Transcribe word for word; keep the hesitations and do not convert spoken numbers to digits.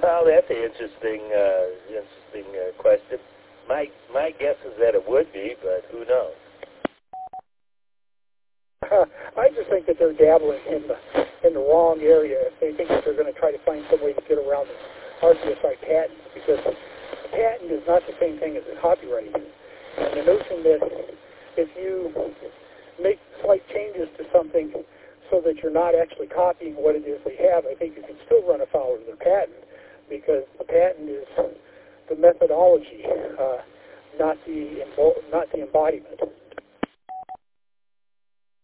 Well, that's an interesting, uh, interesting uh, question. My my guess is that it would be, but who knows? Uh, I just think that they're dabbling in the in the wrong area if they think that they're going to try to find some way to get around the R C S I patent, because a patent is not the same thing as a copyright. And the notion that if you make slight changes to something so that you're not actually copying what it is they have, I think you can still run afoul of their patent, because the patent is the methodology, uh, not the not the embodiment.